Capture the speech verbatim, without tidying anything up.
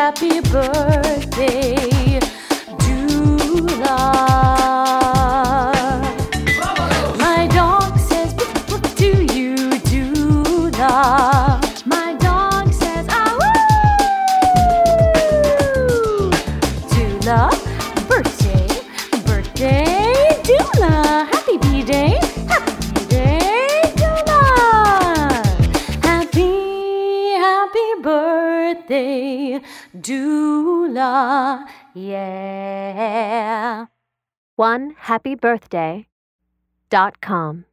happy birthday, Dula. My dog says, what, what do you do, Dula? My dog says, ah, woo! Dula, birthday, birthday, Dula. Happy B-Day, happy B-Day, Dula. Happy, happy birthday, Dula, yeah. one happy birthday dot com